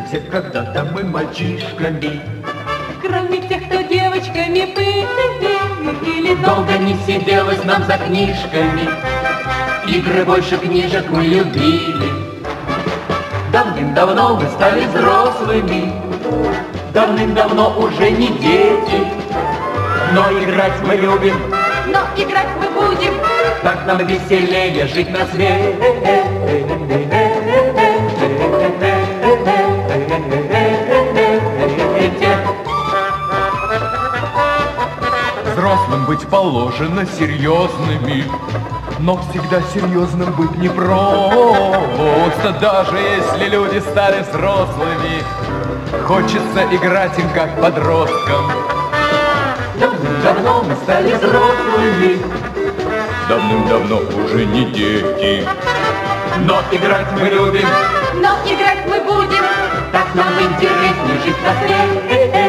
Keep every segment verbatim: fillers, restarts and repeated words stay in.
все когда-то мы мальчишками. Кроме тех, кто девочками были. Долго не сиделось нам за книжками, игры больше книжек мы любили. Давным-давно мы стали взрослыми, давным-давно уже не дети. Но играть мы любим, но играть мы будем. Так нам веселее жить на свете. Взрослым быть положено серьезными, но всегда серьезным быть непросто. Даже если люди стали взрослыми, хочется играть им как подросткам. Давным-давно мы стали взрослыми, давным-давно уже не дети. Но играть мы любим, но играть мы будем. Так нам интереснее жить на свете.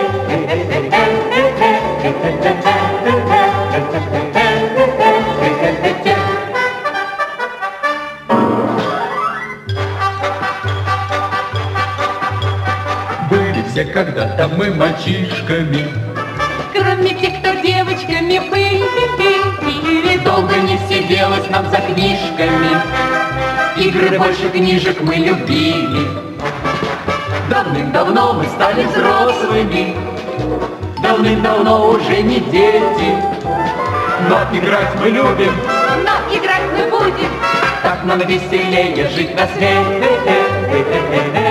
Были все когда-то мы мальчишками, кроме тех, кто девочками были. Долго не сиделось нам за книжками, игры больше книжек мы любили. Давным-давно мы стали взрослыми, давным-давно уже не дети. Но играть мы любим, но играть мы будем. Так нам веселее жить на свете.